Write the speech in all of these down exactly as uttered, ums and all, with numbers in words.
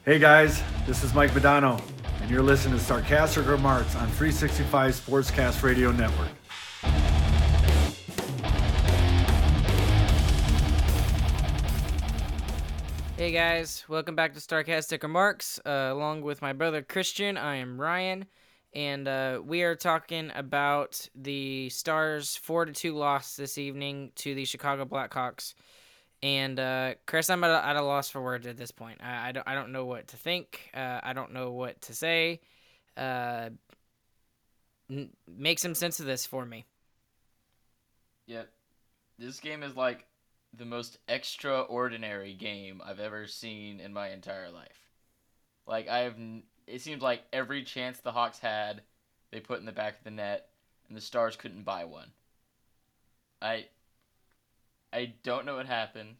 Hey guys, this is Mike Badano, and you're listening to Sarcastic Remarks on three sixty-five Sportscast Radio Network. Hey guys, welcome back to Sarcastic Remarks. Uh, along with my brother Christian, I am Ryan, and uh, we are talking about the Stars' four to two loss this evening to the Chicago Blackhawks. And uh, Chris, I'm at a, at a loss for words at this point. I, I, don't, I don't know what to think. Uh, I don't know what to say. Uh, n- make some sense of this for me. Yep. This game is like the most extraordinary game I've ever seen in my entire life. Like, I've. It seems like every chance the Hawks had, they put in the back of the net, and the Stars couldn't buy one. I. I don't know what happened.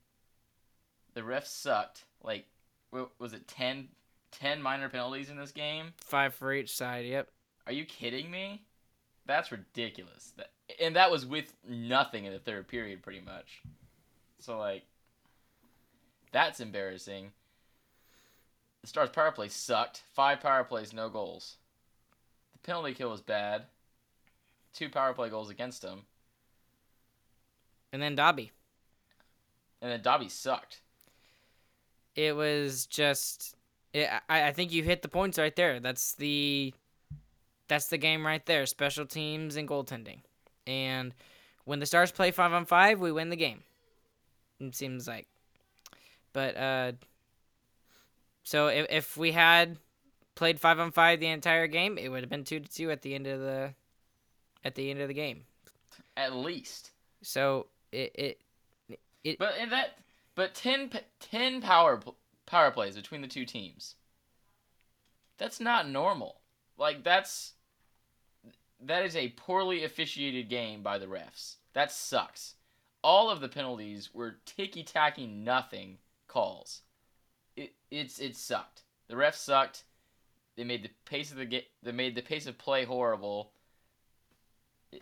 The refs sucked. Like, what was it, ten, ten minor penalties in this game? Five for each side, yep. Are you kidding me? That's ridiculous. That, and that was with nothing in the third period, pretty much. So, like, that's embarrassing. The Stars' power play sucked. Five power plays, no goals. The penalty kill was bad. Two power play goals against them. And then Dobby. And then Dobby sucked. It was just, it, I, I think you hit the points right there. That's the, that's the game right there. Special teams and goaltending. And when the Stars play five on five, we win the game. It seems like. But, uh, so if, if we had played five on five the entire game, it would have been two to two at the end of the, at the end of the game. At least. So it, it, it But in that, but ten, ten power power plays between the two teams. That's not normal. Like, that's, that is a poorly officiated game by the refs. That sucks. All of the penalties were ticky-tacky nothing calls. It it's it sucked. The refs sucked. They made the pace of the get. They made the pace of play horrible. It,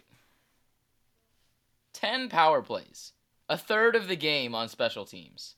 Ten power plays, a third of the game on special teams.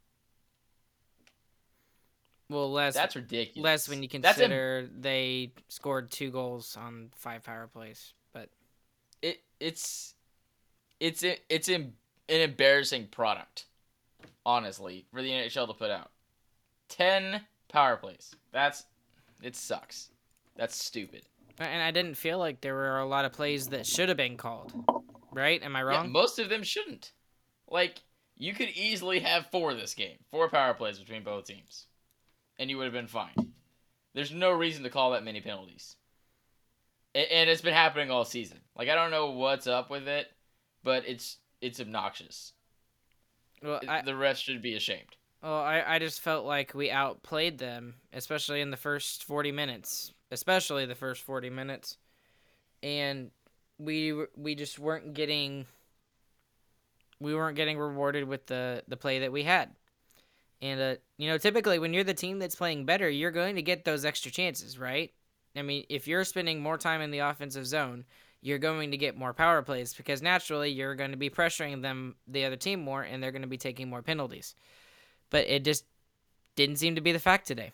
Well, less. That's ridiculous. Less when you consider Im- they scored two goals on five power plays. But it it's it's it's an embarrassing product, honestly, for the N H L to put out. Ten power plays. That's it sucks. That's stupid. And I didn't feel like there were a lot of plays that should have been called. Right? Am I wrong? Yeah, most of them shouldn't. Like, you could easily have four this game. Four power plays between both teams. And you would have been fine. There's no reason to call that many penalties. And it's been happening all season. Like, I don't know what's up with it, but it's it's obnoxious. Well, I, the refs should be ashamed. Well, I, I just felt like we outplayed them, especially in the first forty minutes. Especially the first forty minutes. And we we just weren't getting we weren't getting rewarded with the, the play that we had. And uh, you know, typically when you're the team that's playing better, you're going to get those extra chances, right? I mean, if you're spending more time in the offensive zone, you're going to get more power plays because naturally you're going to be pressuring them, the other team, more, and they're going to be taking more penalties. But it just didn't seem to be the fact today.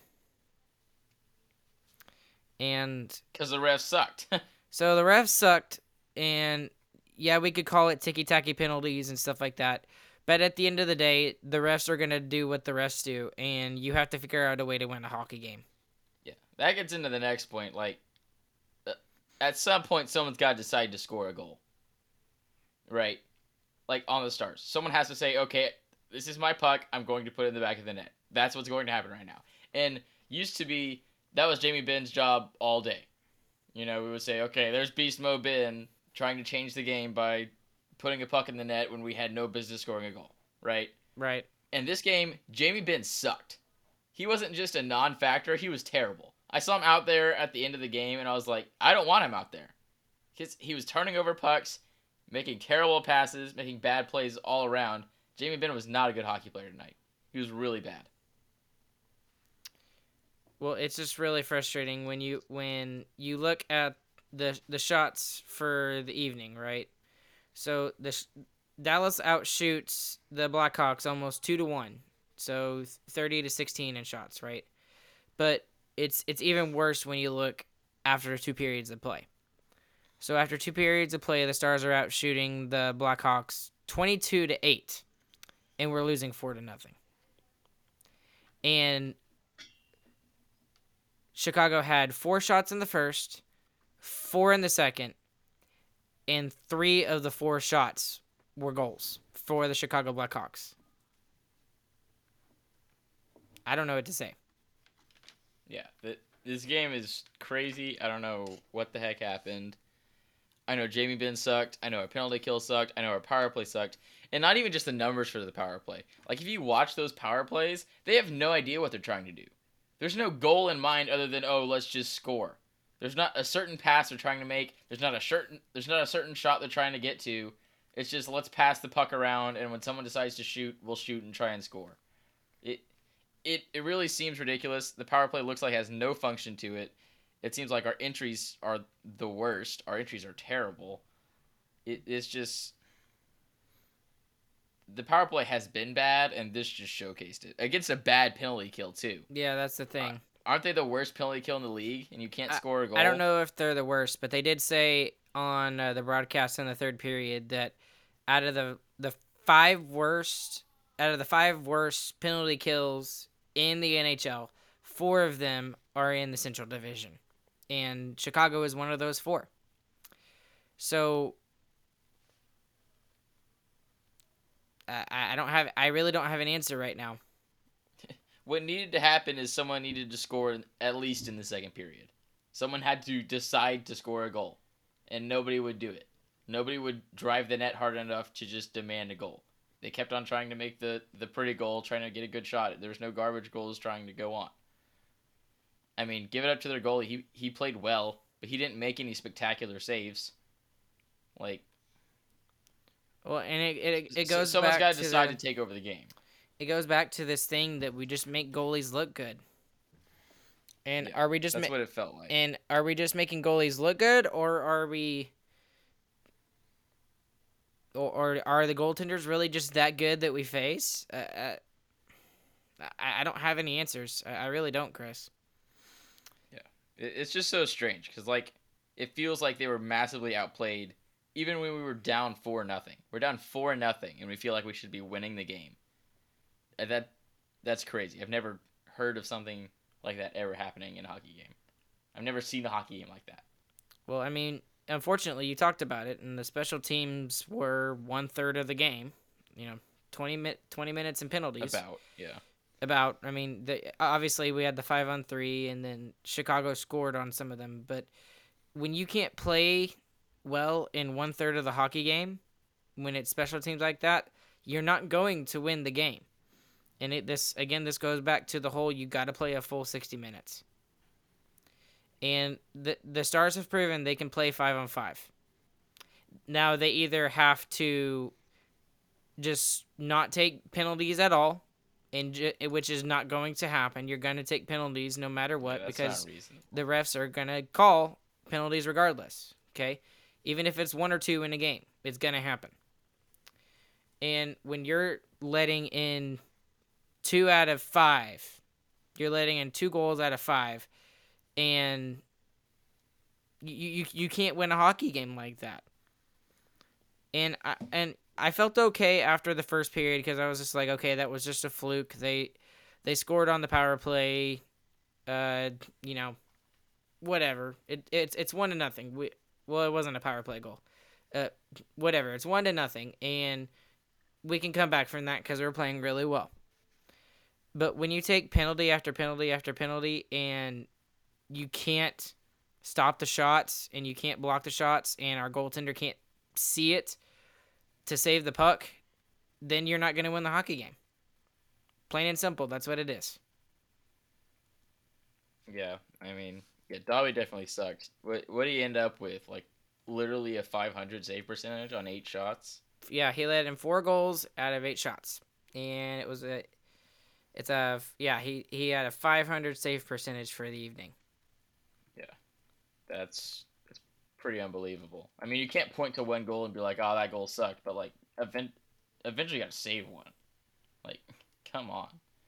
And because the refs sucked. So the refs sucked, and yeah, we could call it ticky-tacky penalties and stuff like that. But at the end of the day, the refs are going to do what the refs do, and you have to figure out a way to win a hockey game. Yeah, that gets into the next point. Like, at some point, someone's got to decide to score a goal. Right? Like, on the Stars. Someone has to say, okay, this is my puck, I'm going to put it in the back of the net. That's what's going to happen right now. And used to be, that was Jamie Benn's job all day. You know, we would say, okay, there's Beast Mode Ben trying to change the game by putting a puck in the net when we had no business scoring a goal, right? Right. In this game, Jamie Benn sucked. He wasn't just a non-factor, he was terrible. I saw him out there at the end of the game, and I was like, I don't want him out there. Because he was turning over pucks, making terrible passes, making bad plays all around. Jamie Benn was not a good hockey player tonight. He was really bad. Well, it's just really frustrating when you when you look at the the shots for the evening, right? So the Dallas outshoots the Blackhawks almost two to one. so thirty to sixteen in shots, right? But it's it's even worse when you look after two periods of play. So after two periods of play, the Stars are out shooting the Blackhawks twenty-two to eight, and we're losing four to nothing. And Chicago had four shots in the first, four in the second, and three of the four shots were goals for the Chicago Blackhawks. I don't know what to say. Yeah, th- this game is crazy. I don't know what the heck happened. I know Jamie Benn sucked. I know our penalty kill sucked. I know our power play sucked. And not even just the numbers for the power play. Like, if you watch those power plays, they have no idea what they're trying to do. There's no goal in mind other than, oh, let's just score. There's not a certain pass they're trying to make. There's not a certain there's not a certain shot they're trying to get to. It's just, let's pass the puck around, and when someone decides to shoot, we'll shoot and try and score. It it it really seems ridiculous. The power play looks like it has no function to it. It seems like our entries are the worst. Our entries are terrible. It, it's just... The power play has been bad, and this just showcased it. Against a bad penalty kill, too. Yeah, that's the thing. Uh, aren't they the worst penalty kill in the league, and you can't I, score a goal? I don't know if they're the worst, but they did say on uh, the broadcast in the third period that out of the, the five worst... Out of the five worst penalty kills in the N H L, four of them are in the Central Division. And Chicago is one of those four. So I, I don't have I really don't have an answer right now. What needed to happen is someone needed to score at least in the second period. Someone had to decide to score a goal, and nobody would do it. Nobody would drive the net hard enough to just demand a goal. They kept on trying to make the, the pretty goal, trying to get a good shot. There was no garbage goals trying to go on. I mean, give it up to their goalie. He he played well, but he didn't make any spectacular saves. Like, well, and it it, it goes someone's back got to to decide the, to take over the game. It goes back to this thing that we just make goalies look good. And Yeah, are we just that's ma- what it felt like. And are we just making goalies look good, or are we, or, or are the goaltenders really just that good that we face? Uh, uh, I I don't have any answers. I, I really don't, Chris. It's just so strange because, like, it feels like they were massively outplayed even when we were down four nothing. We're down four nothing, and we feel like we should be winning the game. And that that's crazy. I've never heard of something like that ever happening in a hockey game. I've never seen a hockey game like that. Well, I mean, unfortunately, you talked about it, and the special teams were one third of the game. You know, twenty, mi- twenty minutes and penalties. About, yeah. About, I mean, the, obviously we had the five on three, and then Chicago scored on some of them. But when you can't play well in one third of the hockey game, when it's special teams like that, you're not going to win the game. And it this again, this goes back to the whole you got to play a full sixty minutes. And the the Stars have proven they can play five on five. Now they either have to just not take penalties at all. And ju- which is not going to happen. You're going to take penalties no matter what Yeah, that's because not reasonable. the refs are going to call penalties regardless, okay? Even if it's one or two in a game, it's going to happen. And when you're letting in two out of five, you're letting in two goals out of five, and you you, you can't win a hockey game like that. And I, and I felt okay after the first period because I was just like, okay, that was just a fluke. They they scored on the power play. Uh, you know, whatever. It it's it's one to nothing. We well, it wasn't a power play goal. Uh, whatever. It's one to nothing, and we can come back from that because we're playing really well. But when you take penalty after penalty after penalty, and you can't stop the shots, and you can't block the shots, and our goaltender can't see it to save the puck, then you're not going to win the hockey game. Plain and simple, that's what it is. Yeah, I mean, yeah, Dobby definitely sucks. What what did he end up with? Like, literally a five hundred save percentage on eight shots? Yeah, he led in four goals out of eight shots. And it was a, it's a, yeah, he, he had a five hundred save percentage for the evening. Yeah, that's that's pretty unbelievable. I mean, you can't point to one goal and be like, oh, that goal sucked, but, like, event, eventually you got to save one. Like, come on.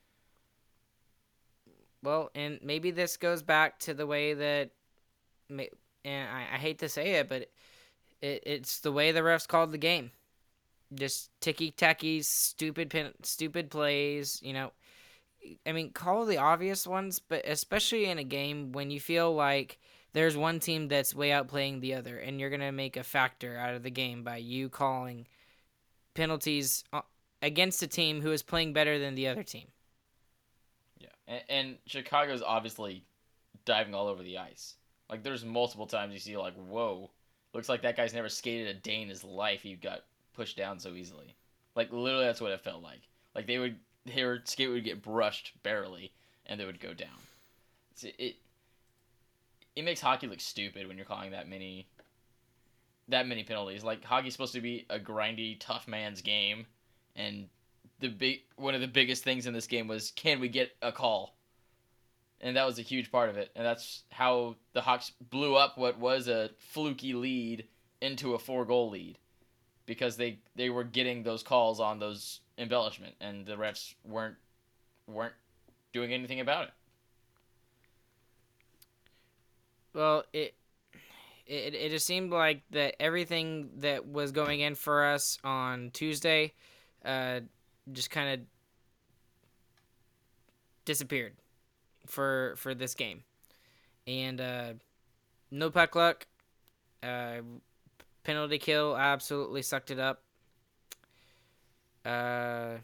well, and maybe this goes back to the way that, and I, I hate to say it, but it, it's the way the refs called the game. Just ticky tacky, stupid, pin, stupid plays. You know, I mean, call the obvious ones, but especially in a game when you feel like there's one team that's way outplaying the other, and you're gonna make a factor out of the game by you calling penalties against a team who is playing better than the other team. Yeah, and, and Chicago's obviously diving all over the ice. Like, there's multiple times you see, like, whoa, looks like that guy's never skated a day in his life. He got pushed down so easily. Like, literally, that's what it felt like. Like, they would, their skate would get brushed barely, and they would go down. It's, it, it makes hockey look stupid when you're calling that many, that many penalties. Like, hockey's supposed to be a grindy, tough man's game, and the big one of the biggest things in this game was, can we get a call? And that was a huge part of it. And that's how the Hawks blew up what was a fluky lead into a four-goal lead. Because they, they were getting those calls on those embellishment, and the refs weren't weren't doing anything about it. Well, it it it just seemed like that everything that was going in for us on Tuesday uh, just kind of disappeared for for this game. And uh, no puck luck. Uh, penalty kill absolutely sucked it up. Uh,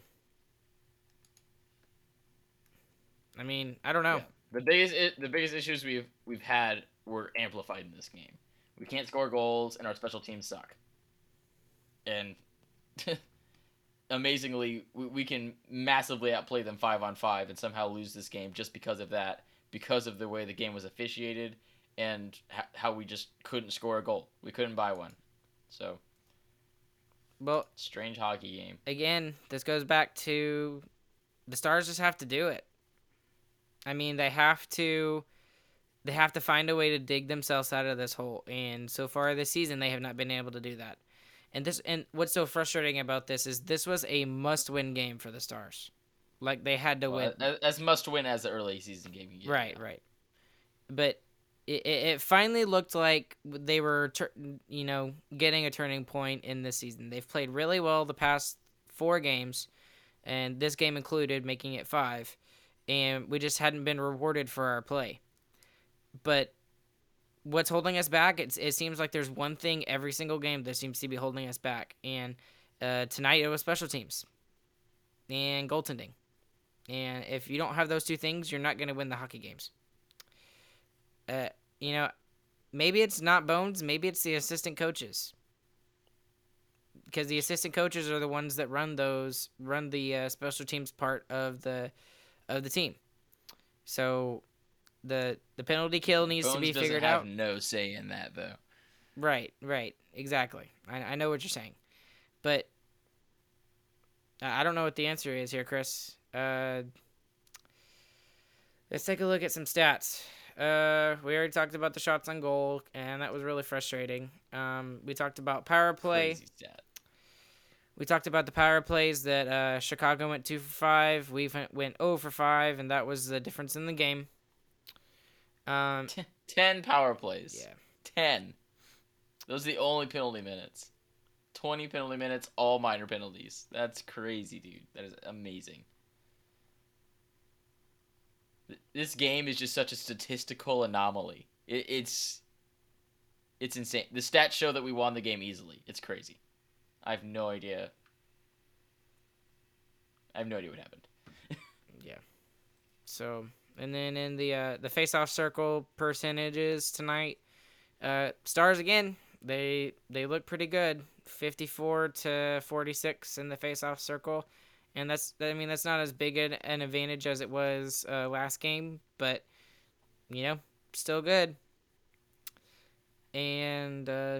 I mean, I don't know. Yeah. The biggest it, the biggest issues we've we've had were amplified in this game. We can't score goals, and our special teams suck. And amazingly, we, we can massively outplay them five on five and somehow lose this game just because of that, because of the way the game was officiated and ha- how we just couldn't score a goal. We couldn't buy one. So, well, strange hockey game. Again, this goes back to the Stars just have to do it. I mean, they have to they have to find a way to dig themselves out of this hole, and so far this season they have not been able to do that. And this and what's so frustrating about this is this was a must-win game for the Stars. Like, they had to well, win. As, as must-win as the early season game you get. Right, right. But it, it finally looked like they were, tur- you know, getting a turning point in this season. They've played really well the past four games, and this game included, making it five. And we just hadn't been rewarded for our play. But what's holding us back? It's, it seems like there's one thing every single game that seems to be holding us back. And uh, tonight it was special teams and goaltending. And if you don't have those two things, you're not going to win the hockey games. Uh, you know, maybe it's not Bones. Maybe it's the assistant coaches. Because the assistant coaches are the ones that run those, run the uh, special teams part of the of the team. So the the penalty kill needs Bones to be doesn't figured have out. No say in that, though. Right, right, exactly. I, I know what you're saying, but I I don't know what the answer is here, Chris. Uh, let's take a look at some stats. Uh, we already talked about the shots on goal, and that was really frustrating. Um, we talked about power play. Crazy stat. We talked about the power plays that uh, Chicago went two for five. We went zero for five, and that was the difference in the game. Um, Ten power plays. Yeah. Ten. Those are the only penalty minutes. Twenty penalty minutes, all minor penalties. That's crazy, dude. That is amazing. This game is just such a statistical anomaly. It, it's it's insane. The stats show that we won the game easily. It's crazy. I have no idea. I have no idea what happened. Yeah. So, and then in the uh, the face-off circle percentages tonight, uh, Stars again. They they look pretty good. fifty-four to forty-six in the face-off circle. And that's, I mean, that's not as big an, an advantage as it was uh, last game, but, you know, still good. And, uh,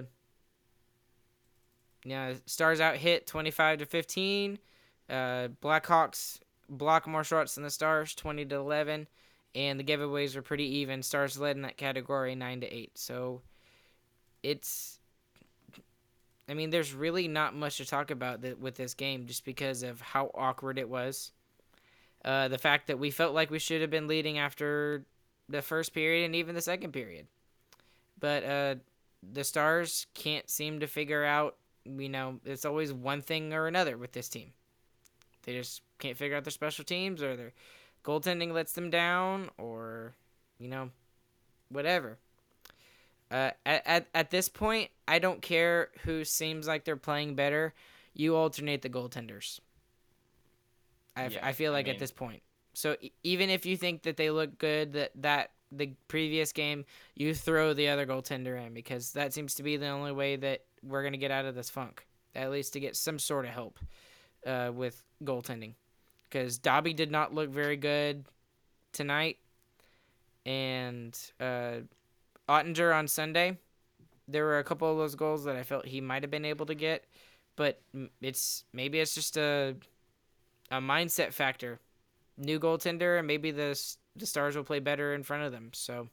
yeah, Stars out hit twenty-five to fifteen. Uh, Blackhawks block more shots than the Stars, twenty to eleven. And the giveaways were pretty even. Stars led in that category, nine to eight. So it's, I mean, there's really not much to talk about th- with this game just because of how awkward it was. Uh, the fact that we felt like we should have been leading after the first period and even the second period. But uh, the Stars can't seem to figure out, you know, it's always one thing or another with this team. They just can't figure out their special teams, or their goaltending lets them down, or, you know, whatever. Uh, at, at, at this point, I don't care who seems like they're playing better. You alternate the goaltenders. I, Yeah, I feel like I mean, at this point. So e- even if you think that they look good, that, that the previous game, you throw the other goaltender in, because that seems to be the only way that we're going to get out of this funk, at least to get some sort of help uh, with goaltending. Because Dobby did not look very good tonight. And uh, Ottinger on Sunday, there were a couple of those goals that I felt he might have been able to get. But it's maybe it's just a a mindset factor. New goaltender, and maybe the the Stars will play better in front of them. So,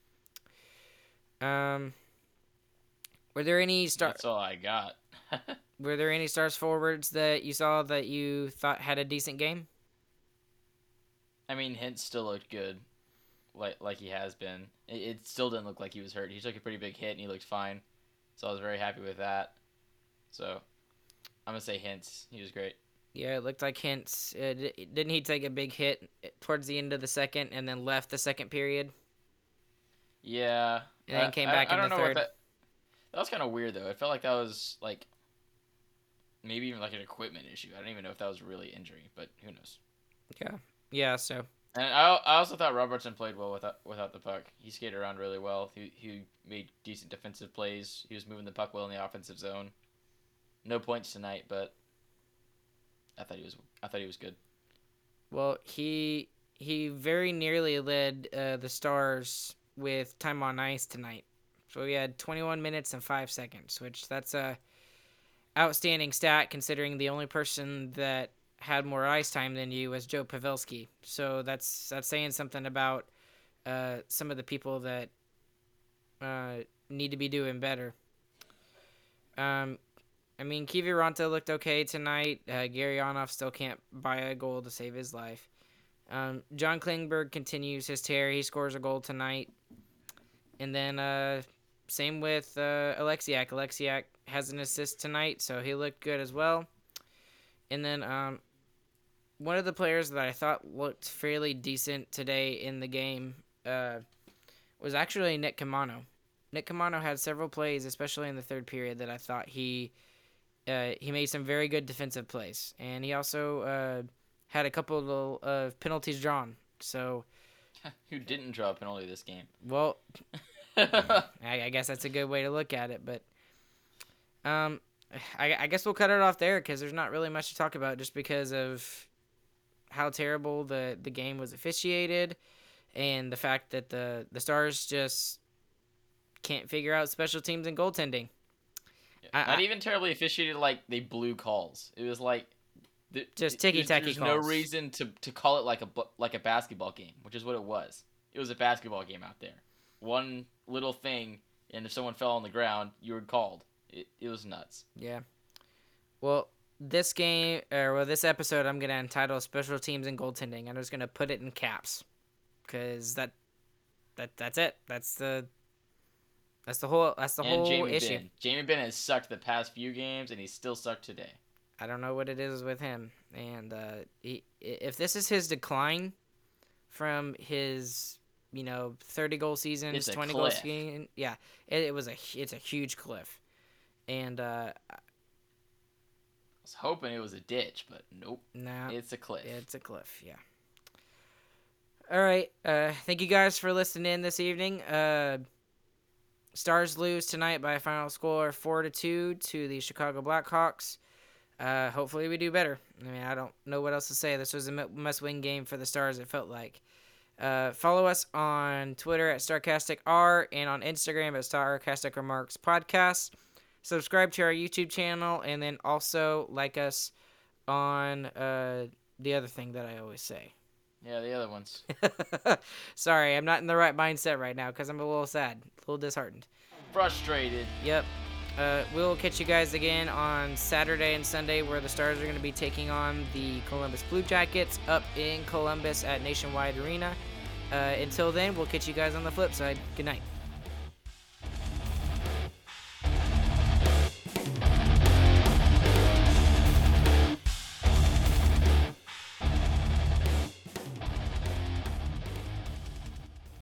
um, were there any star? That's all I got. Were there any Stars forwards that you saw that you thought had a decent game? I mean, Hintz still looked good, like like he has been. It, it still didn't look like he was hurt. He took a pretty big hit and he looked fine, so I was very happy with that. So, I'm gonna say Hintz. He was great. Yeah, it looked like Hintz. Uh, d- didn't he take a big hit towards the end of the second and then left the second period? Yeah. And then I- came I- back I in don't the know what third. That, that was kind of weird though. It felt like that was like maybe even like an equipment issue. I don't even know if that was really injury, but who knows. Yeah, yeah. So And I, I also thought Robertson played well without without the puck. He skated around really well. He he made decent defensive plays. He was moving the puck well in the offensive zone. No points tonight, but I thought he was I thought he was good. well, he he very nearly led uh, the Stars with time on ice tonight. So he had twenty-one minutes and five seconds, which that's a outstanding stat considering the only person that had more ice time than you was Joe Pavelski. So that's that's saying something about uh, some of the people that uh, need to be doing better. Um, I mean, Kiviranta looked okay tonight. Uh, Gary Onoff still can't buy a goal to save his life. Um, John Klingberg continues his tear. He scores a goal tonight. And then uh, same with uh, Alexiak. Alexiak has an assist tonight, so he looked good as well. And then um, one of the players that I thought looked fairly decent today in the game uh, was actually Nick Camano. Nick Camano had several plays, especially in the third period, that I thought he uh, he made some very good defensive plays. And he also uh, had a couple of uh, penalties drawn. So, Who didn't draw a penalty this game? well, I, I guess that's a good way to look at it. But um, I, I guess we'll cut it off there because there's not really much to talk about just because of how terrible the, the game was officiated and the fact that the, the Stars just can't figure out special teams and goaltending. I- Not I- even terribly officiated. Like they blew calls. It was like th- Just there's- ticky-tacky There's calls. no reason to, to call it like a bu- like a basketball game, which is what it was. It was a basketball game out there. One little thing, and if someone fell on the ground, you were called. It it was nuts. Yeah. Well, this game, or well, this episode, I'm gonna entitle "Special Teams and Goaltending." I'm just gonna put it in caps, because that, that that's it. That's the, that's the whole. That's the and whole Jamie issue. Ben. Jamie Ben has sucked the past few games, and he's still sucked today. I don't know what it is with him, and uh, he, if this is his decline from his, you know, thirty goal seasons, It's a twenty goal cliff. season, yeah, it, it was a it's a huge cliff, and uh, I was hoping it was a ditch, but nope. nah, It's a cliff. it's a cliff, yeah. All right, uh, thank you guys for listening in this evening. Uh, Stars lose tonight by a final score four to two to the Chicago Blackhawks. Uh, hopefully we do better. I mean, I don't know what else to say. This was a must-win game for the Stars, it felt like. Uh, follow us on Twitter at StarcasticR and on Instagram at Starcastic Remarks Podcast. Subscribe to our YouTube channel, and then also like us on uh, the other thing that I always say. Yeah, the other ones. Sorry, I'm not in the right mindset right now because I'm a little sad, a little disheartened. Frustrated. Yep. Uh, we'll catch you guys again on Saturday and Sunday, where the Stars are going to be taking on the Columbus Blue Jackets up in Columbus at Nationwide Arena. Uh, until then, we'll catch you guys on the flip side. Good night.